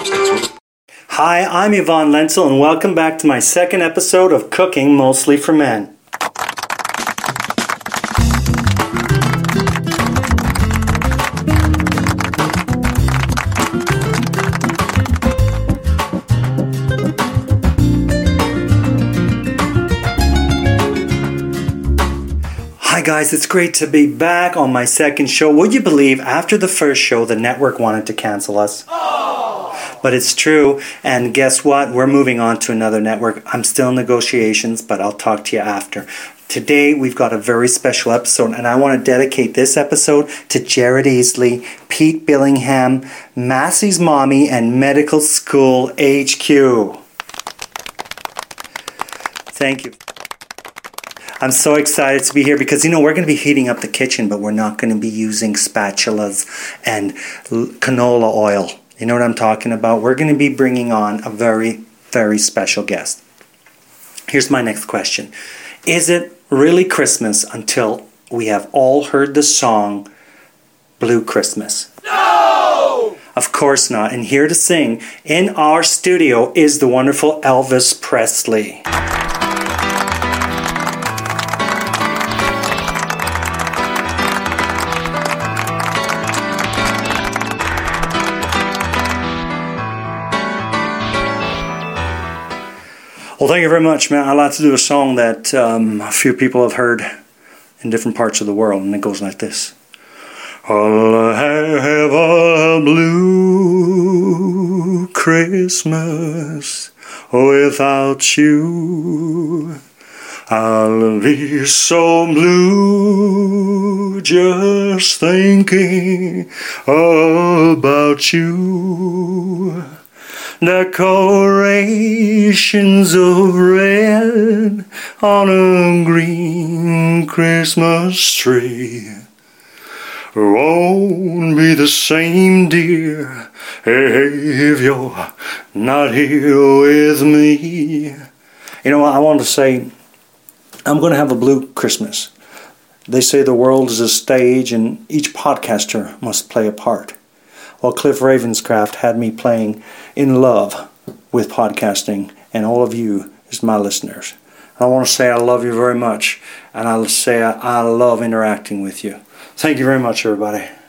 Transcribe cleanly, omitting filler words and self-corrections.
Hi, I'm Yvonne Lenzel, and welcome back to my second episode of Cooking Mostly for Men. Hi guys, it's great to be back on my second show. Would you believe after the first show the network wanted to cancel us? But it's true, and guess what? We're moving on to another network. I'm still in negotiations, but I'll talk to you after. Today we've got a very special episode, and I want to dedicate this episode to Jared Easley, Pete Billingham, Massey's Mommy, and Medical School HQ. Thank you. I'm so excited to be here because, we're going to be heating up the kitchen, but we're not going to be using spatulas and canola oil. You know what I'm talking about? We're going to be bringing on a very, very special guest. Here's my next question. Is it really Christmas until we have all heard the song Blue Christmas? No! Of course not. And here to sing in our studio is the wonderful Elvis Presley. Well, thank you very much, man. I'd like to do a song that a few people have heard in different parts of the world, and it goes like this. I'll have a blue Christmas without you. I'll be so blue just thinking about you. Decorations of red on a green Christmas tree won't be the same, dear, if you're not here with me. You know what, I want to say, I'm going to have a blue Christmas. They say the world is a stage and each podcaster must play a part. Well, Cliff Ravenscraft had me playing in love with podcasting, and all of you is my listeners. I want to say I love you very much, and I'll say I love interacting with you. Thank you very much, everybody.